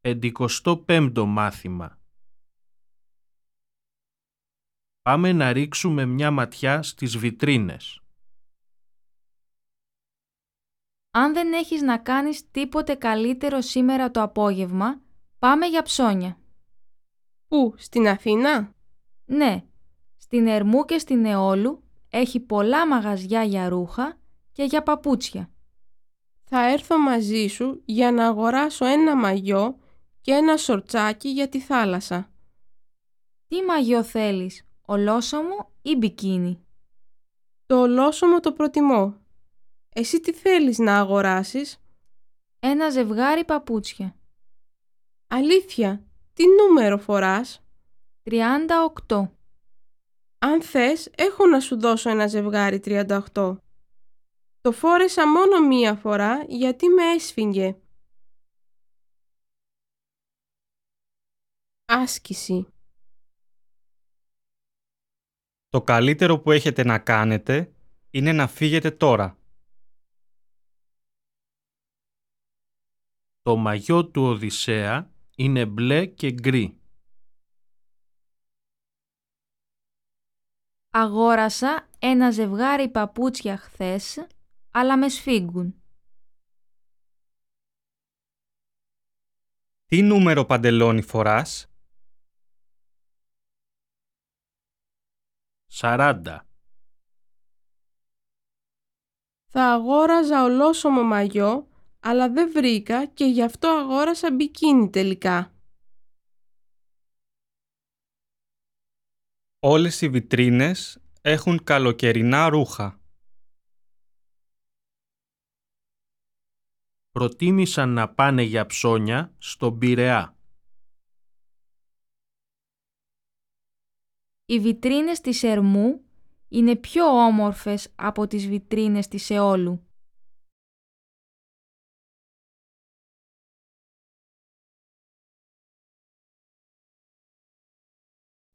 55ο μάθημα. Πάμε να ρίξουμε μια ματιά στις βιτρίνες. Αν δεν έχεις να κάνεις τίποτε καλύτερο σήμερα το απόγευμα, πάμε για ψώνια. Πού, στην Αθήνα? Ναι, στην Ερμού και στην Εόλου έχει πολλά μαγαζιά για ρούχα και για παπούτσια. Θα έρθω μαζί σου για να αγοράσω ένα μαγιό και ένα σορτσάκι για τη θάλασσα. Τι μαγιό θέλεις, ολόσωμο ή μπικίνι? Το ολόσωμο το προτιμώ. Εσύ τι θέλεις να αγοράσεις? Ένα ζευγάρι παπούτσια. Αλήθεια, τι νούμερο φοράς? 38. Αν θες, έχω να σου δώσω ένα ζευγάρι 38. Το φόρεσα μόνο μία φορά γιατί με έσφιγγε. Άσκηση. Το καλύτερο που έχετε να κάνετε είναι να φύγετε τώρα. Το μαγιό του Οδυσσέα είναι μπλε και γκρι. Αγόρασα ένα ζευγάρι παπούτσια χθες, αλλά με σφίγγουν. Τι νούμερο παντελόνι φοράς? 40. Θα αγόραζα ολόσωμο μαγιό, αλλά δεν βρήκα και γι' αυτό αγόρασα μπικίνι τελικά. Όλες οι βιτρίνες έχουν καλοκαιρινά ρούχα. Προτίμησαν να πάνε για ψώνια στον Πειραιά. Οι βιτρίνες της Ερμού είναι πιο όμορφες από τις βιτρίνες της Εόλου.